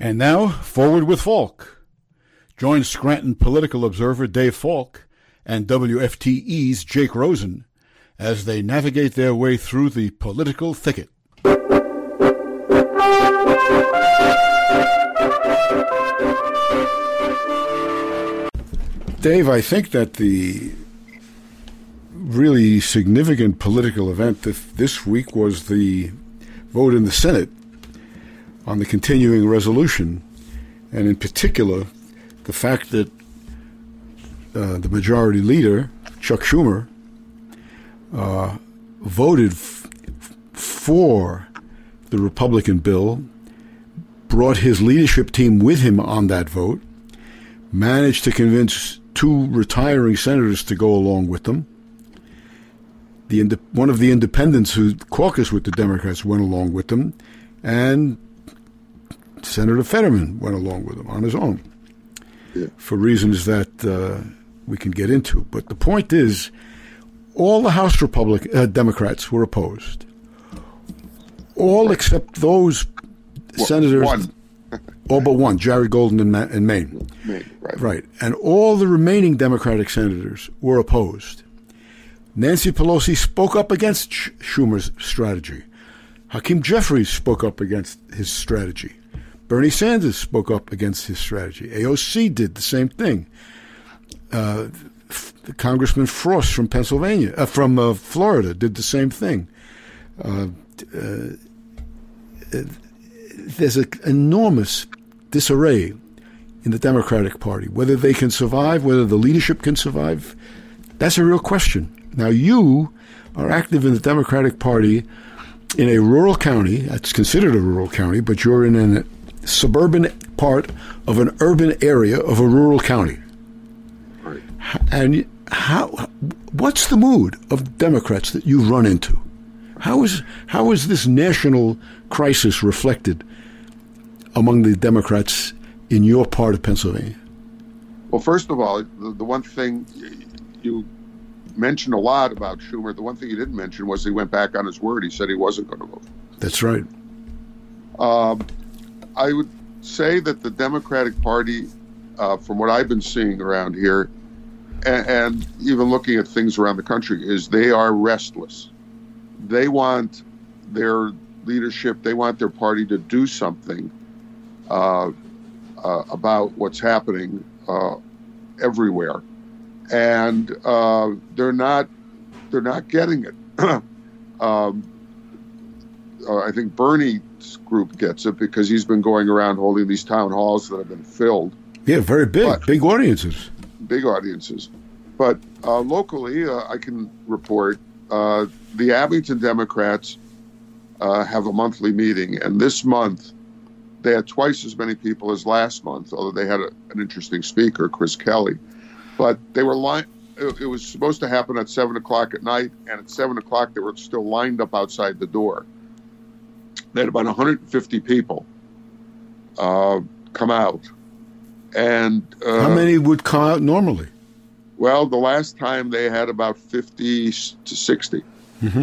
And now, Forward with Falk. Join Scranton political observer Dave Falk and WFTE's Jake Rosen as they navigate their way through the political thicket. Dave, I think that the really significant political event this week was the vote in the Senate on the continuing resolution, and in particular, the fact that the majority leader, Chuck Schumer, voted for the Republican bill, brought his leadership team with him on that vote, managed to convince two retiring senators to go along with them. One of the independents who caucused with the Democrats went along with them, and Senator Fetterman went along with them on his own, for reasons that we can get into. But the point is, all the House Democrats were opposed. All except those senators. One. All but one, Jared Golden in Maine. Right. And all the remaining Democratic senators were opposed. Nancy Pelosi spoke up against Schumer's strategy. Hakeem Jeffries spoke up against his strategy. Bernie Sanders spoke up against his strategy. AOC did the same thing. Congressman Frost from Florida did the same thing. There's an enormous disarray in the Democratic Party. Whether they can survive, whether the leadership can survive, that's a real question. Now, you are active in the Democratic Party in a rural county. That's considered a rural county, but you're in a suburban part of an urban area of a rural county. Right. And what's the mood of Democrats that you run into? How is this national crisis reflected among the Democrats in your part of Pennsylvania? Well, first of all, the one thing you mentioned a lot about Schumer, the one thing he didn't mention was he went back on his word. He said he wasn't going to vote. That's right. I would say that the Democratic Party, from what I've been seeing around here, and even looking at things around the country, is they are restless. They want their leadership, they want their party to do something about what's happening everywhere, and they're not getting it. I think Bernie's group gets it because he's been going around holding these town halls that have been filled. Yeah, very big audiences. Big audiences. But locally, I can report the Abington Democrats have a monthly meeting, and this month they had twice as many people as last month, although they had an interesting speaker, Chris Kelly. But they were it was supposed to happen at 7 o'clock at night, and at 7 o'clock they were still lined up outside the door. They had about 150 people come out. And how many would come out normally? Well, the last time they had about 50 to 60. Mm-hmm.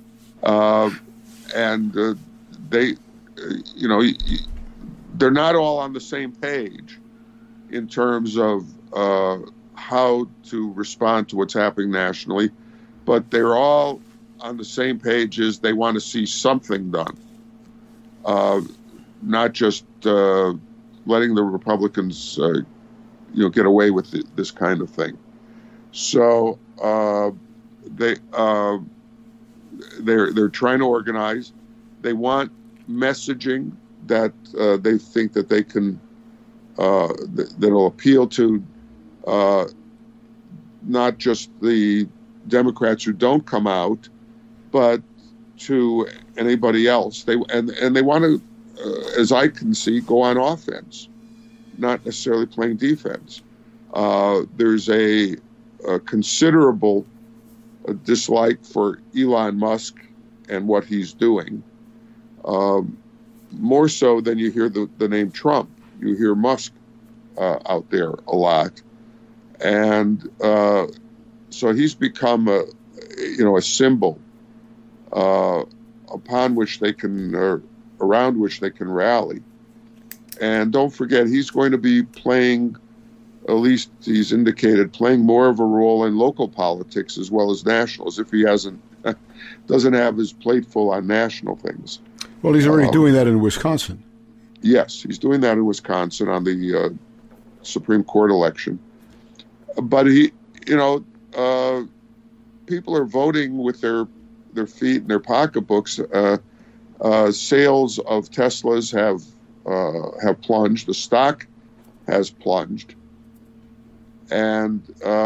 And they, they're not all on the same page in terms of how to respond to what's happening nationally, but they're all on the same page as they want to see something done, not just letting the Republicans, get away with this kind of thing. So they're trying to organize. They want messaging that they think that they can that'll appeal to not just the Democrats who don't come out, but to anybody else. They want to, as I can see, go on offense, not necessarily playing defense. There's a considerable dislike for Elon Musk and what he's doing, more so than you hear the name Trump. You hear Musk out there a lot, and so he's become a symbol upon which they can, or around which they can rally. And don't forget, he's going to be playing, at least he's indicated, playing more of a role in local politics as well as national, as if he doesn't have his plate full on national things. Well, he's already doing that in Wisconsin. Yes, he's doing that in Wisconsin on the Supreme Court election. But people are voting with their feet in their pocketbooks. Sales of Teslas have plunged. The stock has plunged, and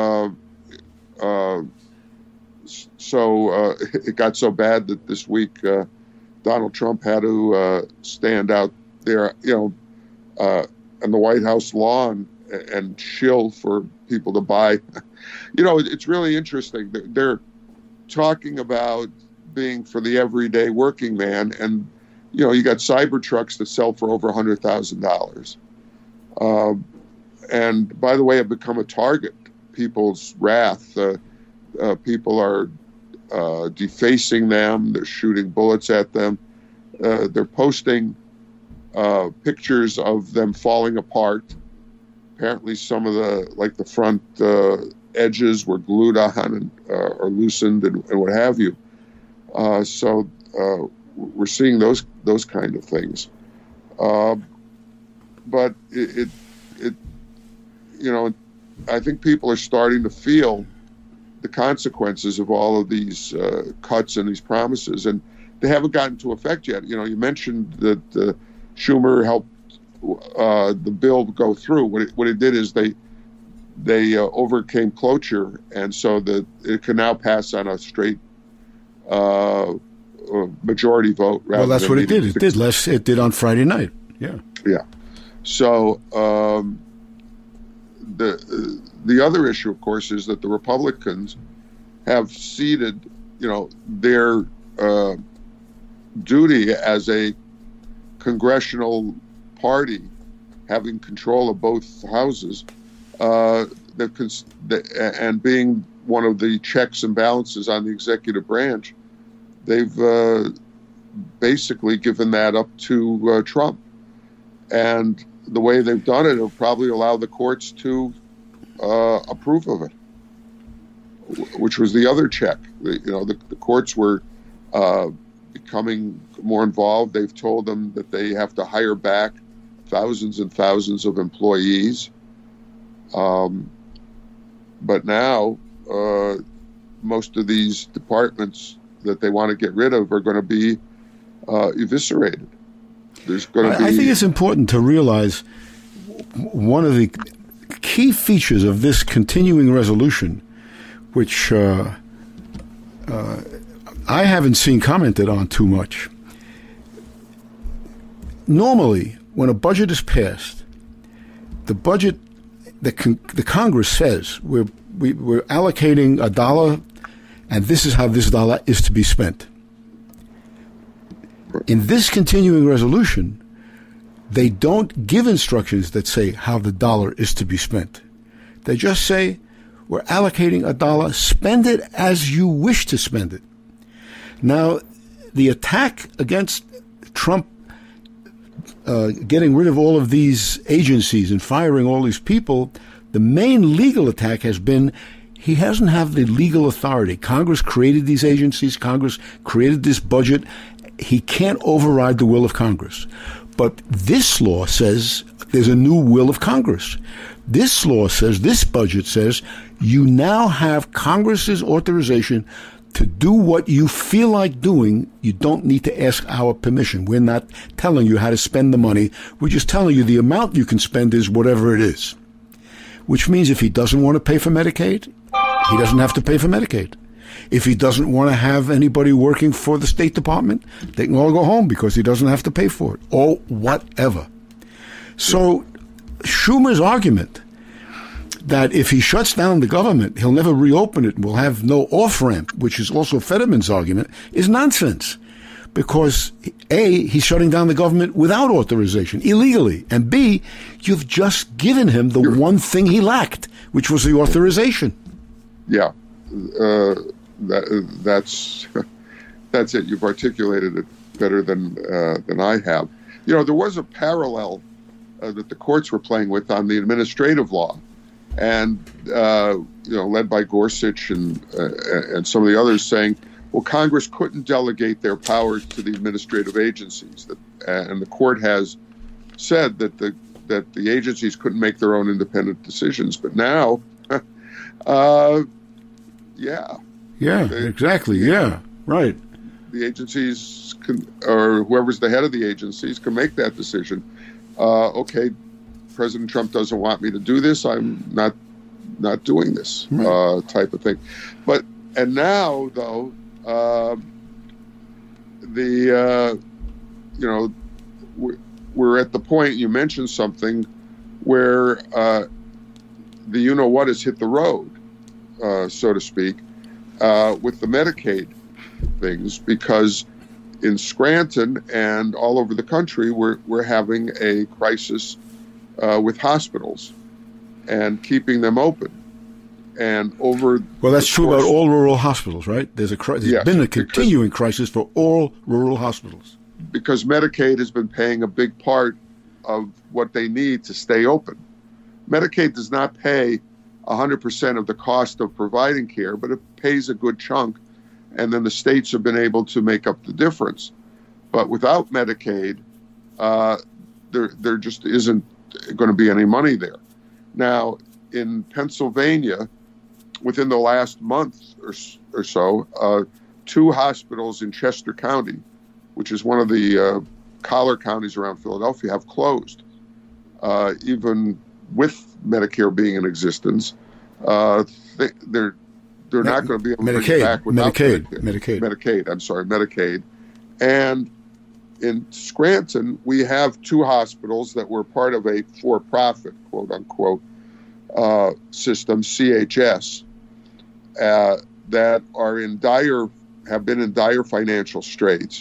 so it got so bad that this week Donald Trump had to stand out there, on the White House lawn and shill for people to buy. It's really interesting. They're talking about being for the everyday working man, and you got Cybertrucks that sell for over $100,000. And by the way, have become a target. People's wrath. People are defacing them. They're shooting bullets at them. They're posting pictures of them falling apart. Apparently, some of the front edges were glued on and or loosened and what have you. So we're seeing those kind of things. But it I think people are starting to feel the consequences of all of these cuts and these promises, and they haven't gotten into effect yet. You mentioned that Schumer helped the bill go through. What it did is they overcame cloture, and so that it can now pass on a straight majority vote. Well, that's what it did. It did on Friday night. Yeah. Yeah. So the other issue, of course, is that the Republicans have ceded, their duty as a congressional party, having control of both houses, and being one of the checks and balances on the executive branch. They've basically given that up to Trump. And the way they've done it will probably allow the courts to approve of it, which was the other check. The courts were becoming more involved. They've told them that they have to hire back thousands and thousands of employees. But now most of these departments that they want to get rid of are going to be eviscerated. I think it's important to realize one of the key features of this continuing resolution, which I haven't seen commented on too much. Normally, when a budget is passed, the budget, the Congress says we're allocating $1, and this is how this dollar is to be spent. In this continuing resolution, they don't give instructions that say how the dollar is to be spent. They just say, we're allocating $1, spend it as you wish to spend it. Now, the attack against Trump getting rid of all of these agencies and firing all these people, the main legal attack has been he doesn't have the legal authority. Congress created these agencies. Congress created this budget. He can't override the will of Congress. But this law says there's a new will of Congress. This law says, this budget says, you now have Congress's authorization to do what you feel like doing. You don't need to ask our permission. We're not telling you how to spend the money. We're just telling you the amount you can spend is whatever it is. Which means if he doesn't want to pay for Medicaid, he doesn't have to pay for Medicaid. If he doesn't want to have anybody working for the State Department, they can all go home because he doesn't have to pay for it, or whatever. So Schumer's argument that if he shuts down the government, he'll never reopen it and we'll have no off-ramp, which is also Fetterman's argument, is nonsense. Because A, he's shutting down the government without authorization, illegally. And B, you've just given him the one thing he lacked, which was the authorization. Yeah. That's it. You've articulated it better than I have. There was a parallel that the courts were playing with on the administrative law, and led by Gorsuch and some of the others, saying, well, Congress couldn't delegate their powers to the administrative agencies, and the court has said that the agencies couldn't make their own independent decisions. But now, exactly, right. The agencies can, or whoever's the head of the agencies, can make that decision. Okay, President Trump doesn't want me to do this. I'm not doing this, type of thing. And now though, we're at the point, you mentioned something where the you-know-what has hit the road, so to speak, with the Medicaid things, because in Scranton and all over the country, we're having a crisis with hospitals and keeping them open. And that's true about all rural hospitals, right? There's been a continuing crisis for all rural hospitals. Because Medicaid has been paying a big part of what they need to stay open. Medicaid does not pay 100% of the cost of providing care, but it pays a good chunk, and then the states have been able to make up the difference. But without Medicaid, there just isn't going to be any money there. Now, in Pennsylvania, within the last month or so, 2 hospitals in Chester County, which is one of the collar counties around Philadelphia, have closed. Even with Medicare being in existence, they're not going to be able to bring it back without Medicaid. And in Scranton, we have 2 hospitals that were part of a for-profit, quote-unquote, system, CHS, that have been in dire financial straits,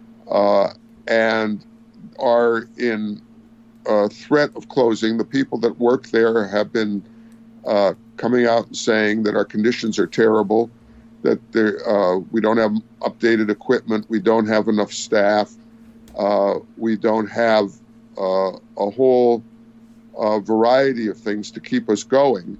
and are in threat of closing. The people that work there have been coming out and saying that our conditions are terrible, that we don't have updated equipment, we don't have enough staff, we don't have a whole variety of things to keep us going.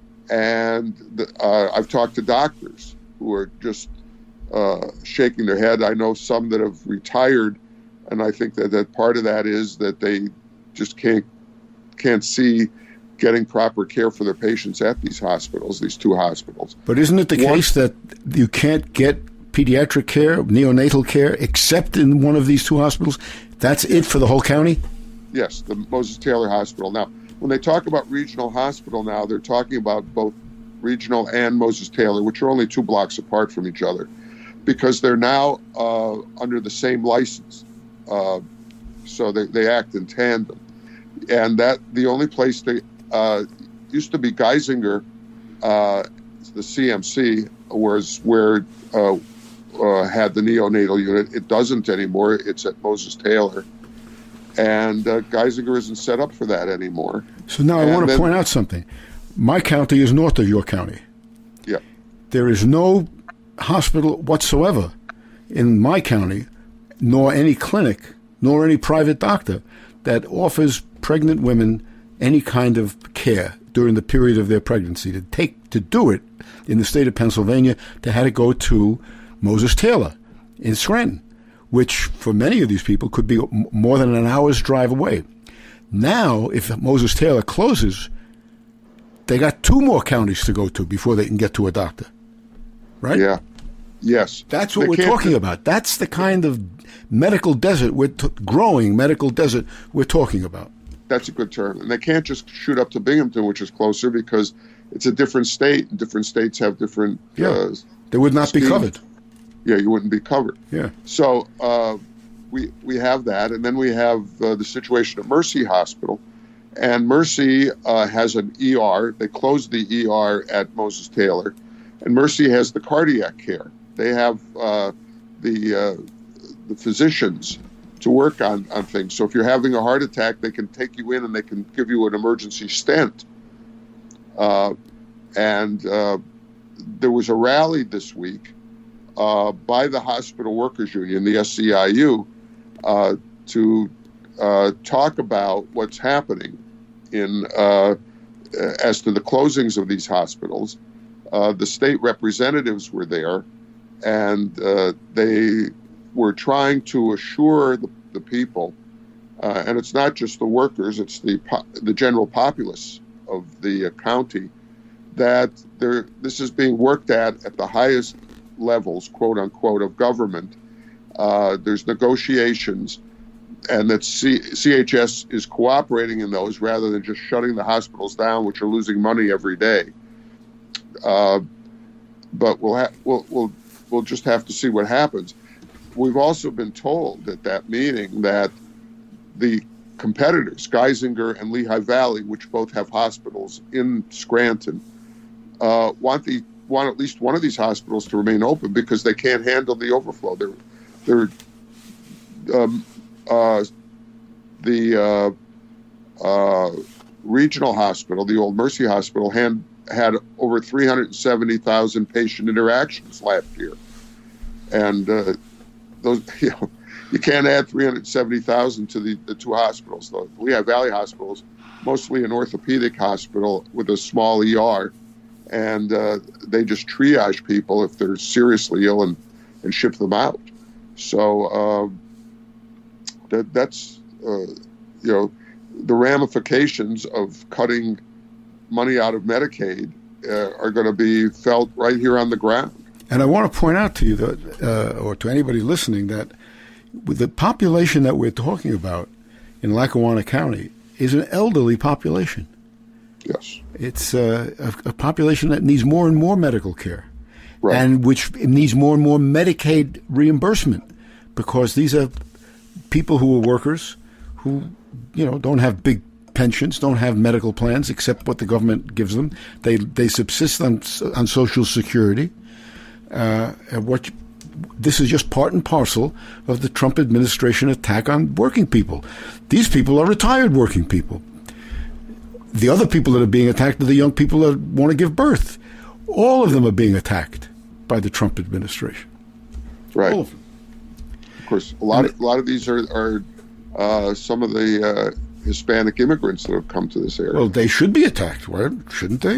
And I've talked to doctors who are just shaking their head. I know some that have retired, and I think that part of that is that they just can't see getting proper care for their patients at these hospitals, these 2 hospitals. But isn't it the case that you can't get pediatric care, neonatal care, except in one of these 2 hospitals? That's it for the whole county? Yes, the Moses Taylor Hospital. Now, when they talk about regional hospital now, they're talking about both regional and Moses Taylor, which are only 2 blocks apart from each other, because they're now under the same license. So they act in tandem. And that the only place they used to be Geisinger, the CMC, was where had the neonatal unit. It doesn't anymore. It's at Moses Taylor. And Geisinger isn't set up for that anymore. So now I want to point out something. My county is north of your county. Yeah. There is no hospital whatsoever in my county, nor any clinic, nor any private doctor that offers pregnant women any kind of care during the period of their pregnancy. To do it in the state of Pennsylvania, they had to go to Moses Taylor in Scranton, which for many of these people could be more than an hour's drive away. Now, if Moses Taylor closes, they got 2 more counties to go to before they can get to a doctor, right? Yeah. Yes. That's what we're talking about. That's the kind of medical desert, growing medical desert we're talking about. That's a good term. And they can't just shoot up to Binghamton, which is closer, because it's a different state, and different states have different they would not be covered. Yeah, you wouldn't be covered. Yeah. So we have that, and then we have the situation at Mercy Hospital. And Mercy has an ER. They closed the ER at Moses Taylor, and Mercy has the cardiac care. They have the physicians to work on things. So if you're having a heart attack, they can take you in and they can give you an emergency stent. And there was a rally this week by the Hospital Workers Union, the SEIU, to talk about what's happening in as to the closings of these hospitals. The state representatives were there, and they were trying to assure the people, and it's not just the workers, it's the general populace of the county, that this is being worked at the highest levels, quote unquote, of government. There's negotiations, and that CHS is cooperating in those rather than just shutting the hospitals down, which are losing money every day. But we'll just have to see what happens. We've also been told at that meeting that the competitors, Geisinger and Lehigh Valley, which both have hospitals in Scranton, want at least one of these hospitals to remain open because they can't handle the overflow. The regional hospital, the old Mercy Hospital, had over 370,000 patient interactions last year, and those you can't add 370,000 to the two hospitals. The Lehigh Valley Hospital is mostly an orthopedic hospital with a small ER, and they just triage people if they're seriously ill and ship them out. So that's the ramifications of cutting money out of Medicaid are going to be felt right here on the ground. And I want to point out to you that, or to anybody listening, that with the population that we're talking about in Lackawanna County is an elderly population. Yes. It's a population that needs more and more medical care, right, and which needs more and more Medicaid reimbursement, because these are people who are workers who, don't have big pensions, don't have medical plans except what the government gives them. They subsist on Social Security. This is just part and parcel of the Trump administration attack on working people. These people are retired working people. The other people that are being attacked are the young people that want to give birth. All of them are being attacked by the Trump administration. Right. All of them. Of course, a lot of these are some of the Hispanic immigrants that have come to this area. Well, they should be attacked, shouldn't they?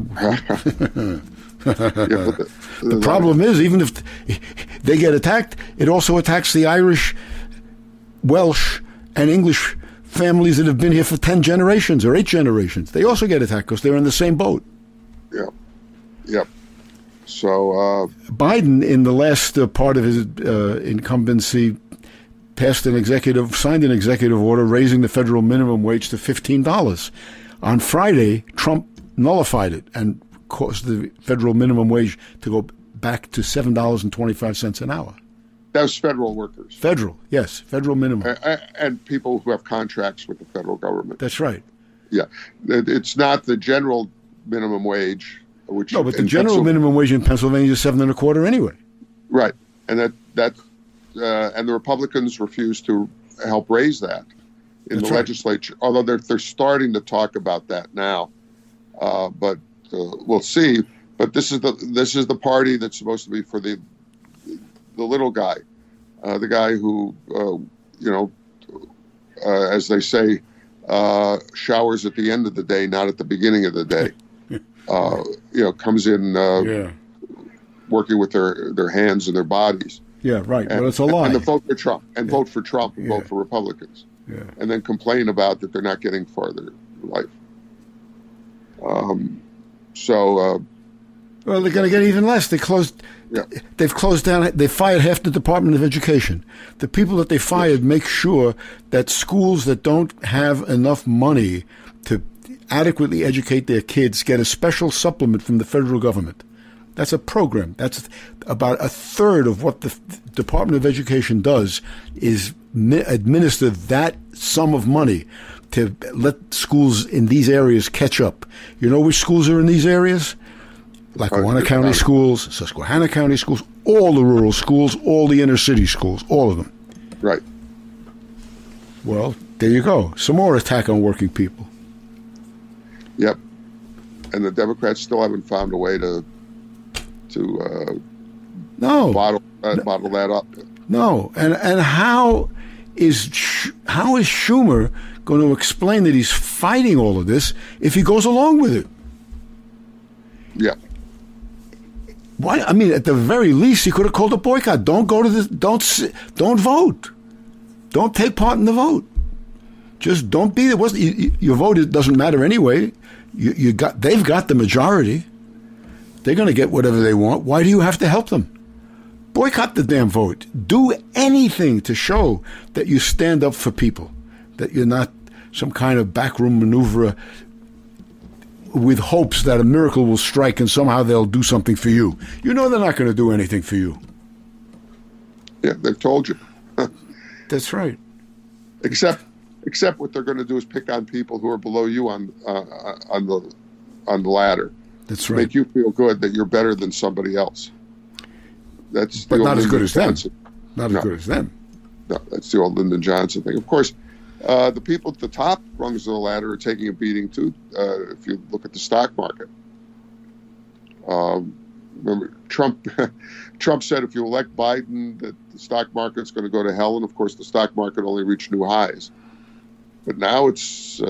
The problem is, even if they get attacked, it also attacks the Irish, Welsh, and English families that have been here for 10 generations or 8 generations. They also get attacked because they're in the same boat. Yep. So Biden, in the last part of his incumbency, signed an executive order raising the federal minimum wage to $15. On Friday, Trump nullified it and caused the federal minimum wage to go back to $7.25 an hour. That was federal workers. Federal, yes, federal minimum. And people who have contracts with the federal government. That's right. Yeah. It's not the general minimum wage, which... No, but the general minimum wage in Pennsylvania is $7.25 anyway. Right. And and the Republicans refuse to help raise that in the legislature, although they're starting to talk about that now. But we'll see. But this is the party that's supposed to be for the little guy, the guy who as they say, showers at the end of the day, not at the beginning of the day. Comes in working with their hands and their bodies. Yeah, right. But it's a lie. And vote for Trump, and vote for Trump, and vote for Republicans. Yeah. And then complain about that they're not getting farther in life. Well, they're going to get even less. They've closed down. They fired half the Department of Education. The people that they fired make sure that schools that don't have enough money to adequately educate their kids get a special supplement from the federal government. That's a program. That's about a third of what the Department of Education does, is administer that sum of money to let schools in these areas catch up. You know which schools are in these areas? Lackawanna County schools, Susquehanna County schools, all the rural schools, all the inner city schools, all of them. Right. Well, there you go. Some more attack on working people. Yep. And the Democrats still haven't found a way to bottle that up. No. And how how is Schumer going to explain that he's fighting all of this if he goes along with it? Yeah. Why? I mean, at the very least, he could have called a boycott. Don't go to the. Don't vote. Don't take part in the vote. Just don't be there. Your vote doesn't matter anyway. They've got the majority. They're going to get whatever they want. Why do you have to help them? Boycott the damn vote. Do anything to show that you stand up for people, that you're not some kind of backroom maneuver with hopes that a miracle will strike and somehow they'll do something for you. You know they're not going to do anything for you. Yeah, they've told you. That's right. Except what they're going to do is pick on people who are below you on the ladder. That's right. Make you feel good that you're better than somebody else. But not as good as them. Not as good as them. No, that's the old Lyndon Johnson thing. Of course, the people at the top rungs of the ladder are taking a beating too. If you look at the stock market, remember Trump said if you elect Biden that the stock market's going to go to hell, and of course the stock market only reached new highs. But now it's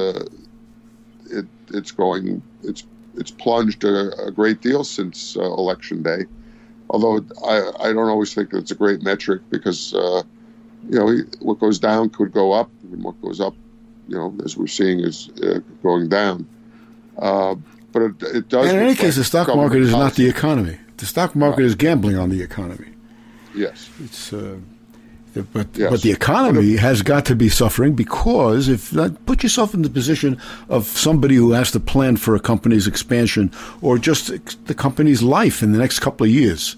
plunged a great deal since election day. Although I don't always think that it's a great metric because what goes down could go up, and what goes up, as we're seeing, is going down. But it does. And in any case, the stock market is not the economy. The stock market is gambling on the economy. Yes. It's but the economy has got to be suffering because put yourself in the position of somebody who has to plan for a company's expansion or just the company's life in the next couple of years.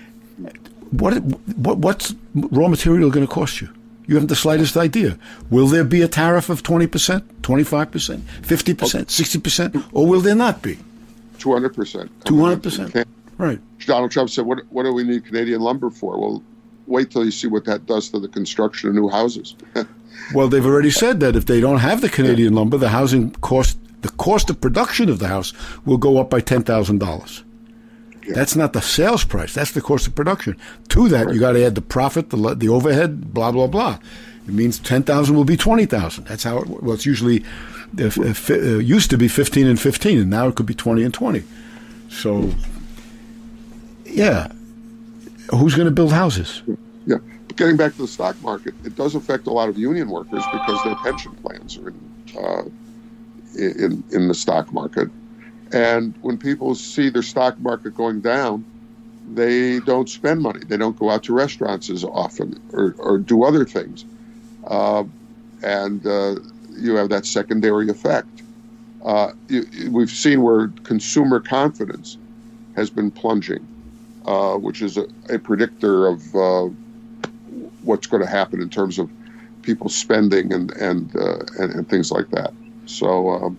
What's raw material going to cost you? You haven't the slightest idea. Will there be a tariff of 20%, 25%, 50%, 60%, or will there not be? 200%. 200%. Right. Donald Trump said, "What do we need Canadian lumber for?" Well, wait till you see what that does to the construction of new houses. Well, they've already said that if they don't have the Canadian lumber, the cost of production of the house will go up by $10,000. Yeah. That's not the sales price. That's the cost of production. To that, right. You got to add the profit, the overhead, blah, blah, blah. It means $10,000 will be $20,000. That's how it's usually used to be 15 and 15, and now it could be 20 and 20. So, yeah. Who's going to build houses? Yeah. But getting back to the stock market, it does affect a lot of union workers because their pension plans are in the stock market. And when people see their stock market going down, they don't spend money. They don't go out to restaurants as often or do other things. And you have that secondary effect. We've seen where consumer confidence has been plunging, which is a predictor of what's going to happen in terms of people spending and things like that. So,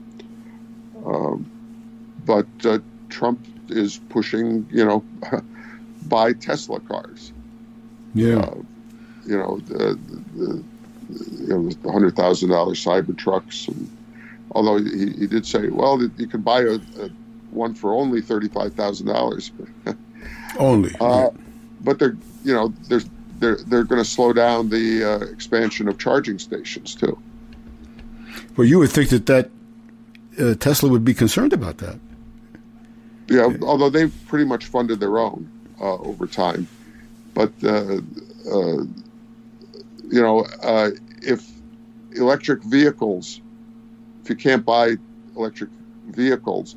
but Trump is pushing, buy Tesla cars. Yeah. The $100,000 Cybertrucks. And although he did say, well, you can buy one for only $35,000. Only. But they're going to slow down the expansion of charging stations too. Well, you would think that Tesla would be concerned about that. Yeah, although they've pretty much funded their own over time. But, if electric vehicles, if you can't buy electric vehicles,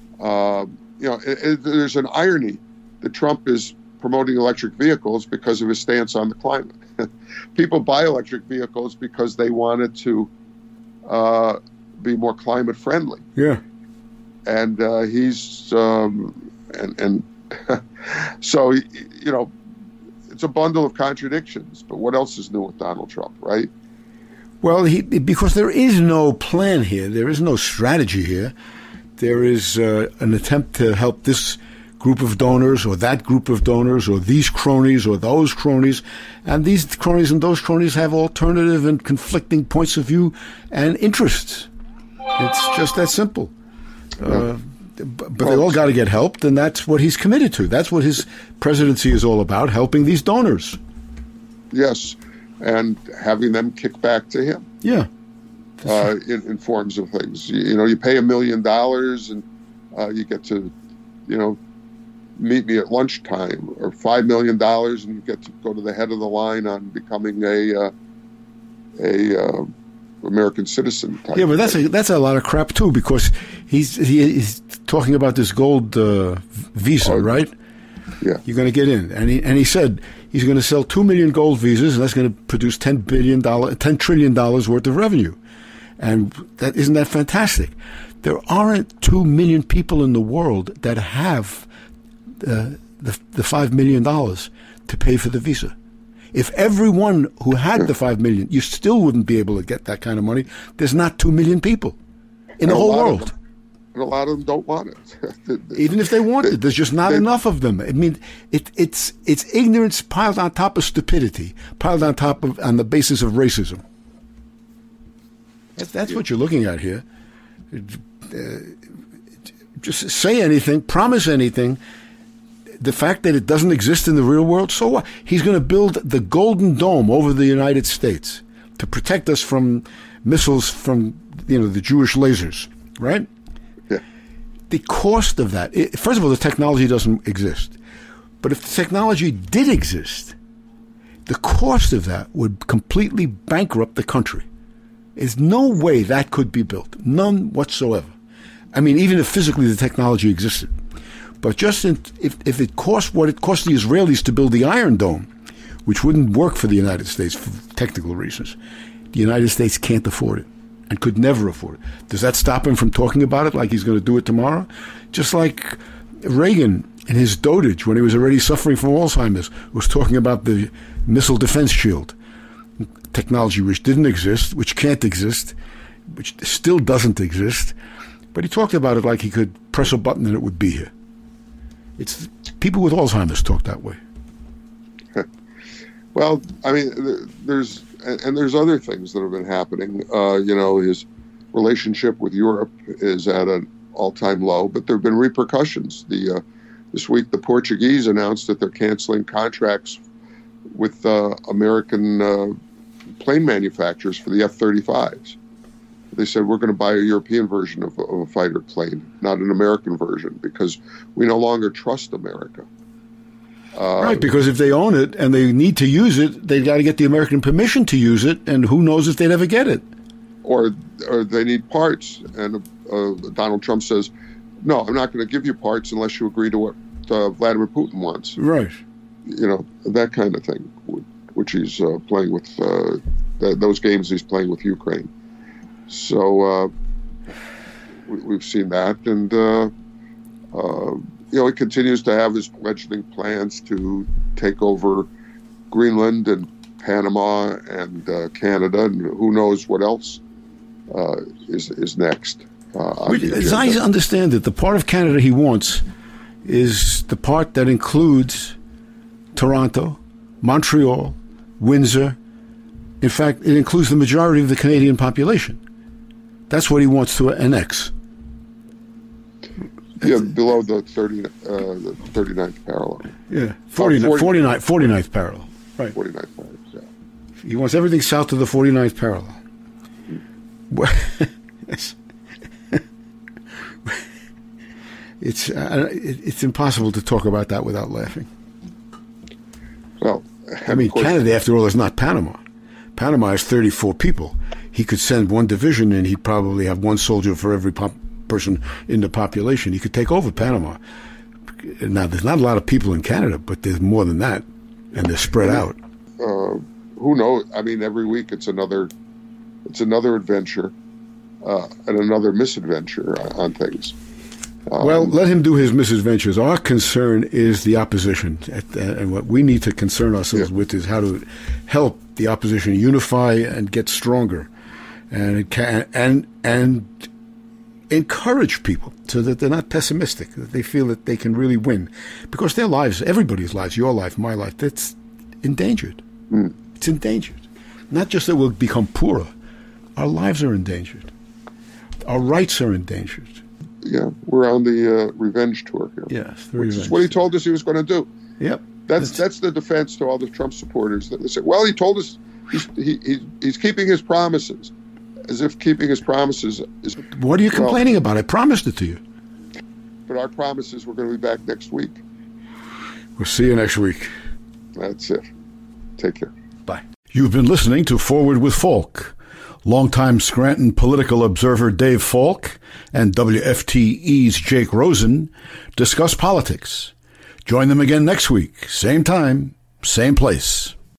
there's an irony that Trump is promoting electric vehicles because of his stance on the climate. People buy electric vehicles because they wanted to be more climate friendly. Yeah. And he's and so it's a bundle of contradictions. But what else is new with Donald Trump, right? Well, because there is no plan here, there is no strategy here. There is an attempt to help this group of donors or that group of donors or these cronies or those cronies, and these cronies and those cronies have alternative and conflicting points of view and interests. It's just that simple. But they all got to get helped, and that's what he's committed to. That's what his presidency is all about, helping these donors. Yes. and having them kick back to him. Yeah. In forms of things. You pay $1 million and you get to, meet me at lunchtime, or $5 million and you get to go to the head of the line on becoming a American citizen type. Yeah, but that's a lot of crap too, because he's talking about this gold visa, right? Yeah, you're going to get in, and he said he's going to sell 2 million gold visas, and that's going to produce $10 trillion worth of revenue, and isn't that fantastic? There aren't 2 million people in the world that have the $5 million to pay for the visa. If everyone who had the 5 million, you still wouldn't be able to get that kind of money. There's not 2 million people in the whole world. And a lot of them don't want it. Even if they want it, there's just not enough of them. I mean, it's ignorance piled on top of stupidity, piled on the basis of racism. That's what you're looking at here. Just say anything, promise anything. The fact that it doesn't exist in the real world, so what? He's going to build the Golden Dome over the United States to protect us from missiles from, the Jewish lasers, right? Yeah. The cost of that, first of all, the technology doesn't exist. But if the technology did exist, the cost of that would completely bankrupt the country. There's no way that could be built. None whatsoever. I mean, even if physically the technology existed. But just if it cost what it cost the Israelis to build the Iron Dome, which wouldn't work for the United States for technical reasons, the United States can't afford it and could never afford it. Does that stop him from talking about it like he's going to do it tomorrow? Just like Reagan in his dotage, when he was already suffering from Alzheimer's, was talking about the missile defense shield technology, which didn't exist, which can't exist, which still doesn't exist. But he talked about it like he could press a button and it would be here. It's people with Alzheimer's talk that way. Well, I mean, there's other things that have been happening. His relationship with Europe is at an all-time low, but there have been repercussions. This week, the Portuguese announced that they're canceling contracts with American plane manufacturers for the F-35s. They said, we're going to buy a European version of a fighter plane, not an American version, because we no longer trust America. Right, because if they own it and they need to use it, they've got to get the American permission to use it, and who knows if they'd ever get it. Or they need parts, and Donald Trump says, no, I'm not going to give you parts unless you agree to what Vladimir Putin wants. Right. That kind of thing, which he's playing with, those games he's playing with Ukraine. So we've seen that, and he continues to have his fledgling plans to take over Greenland and Panama and Canada, and who knows what else is next. As I understand it, the part of Canada he wants is the part that includes Toronto, Montreal, Windsor. In fact, it includes the majority of the Canadian population. That's what he wants to annex. Yeah, below the 39th parallel. Yeah, 49th parallel. Right. 49th parallel, yeah. He wants everything south of the 49th parallel. It's impossible to talk about that without laughing. Well, I mean, Canada, after all, is not Panama. Panama has 34 people. He could send one division, and he'd probably have one soldier for every person in the population. He could take over Panama. Now, there's not a lot of people in Canada, but there's more than that, and they're spread out. Who knows? I mean, every week it's another adventure and another misadventure on things. Well, let him do his misadventures. Our concern is the opposition, and what we need to concern ourselves with is how to help the opposition unify and get stronger, and encourage people so that they're not pessimistic, that they feel that they can really win, because their lives, everybody's lives, your life, my life, that's endangered. It's endangered. Not just that we'll become poorer, our lives are endangered. Our rights are endangered. Yeah, we're on the revenge tour here. Yes, which is what he told us he was going to do. Yep. That's the defense to all the Trump supporters. They say, well, he told us he's keeping his promises, as if keeping his promises is. What are you complaining about? I promised it to you. But our promise is we're going to be back next week. We'll see you next week. That's it. Take care. Bye. You've been listening to Forward with Falk. Longtime Scranton political observer Dave Falk and WFTE's Jake Rosen discuss politics. Join them again next week, same time, same place.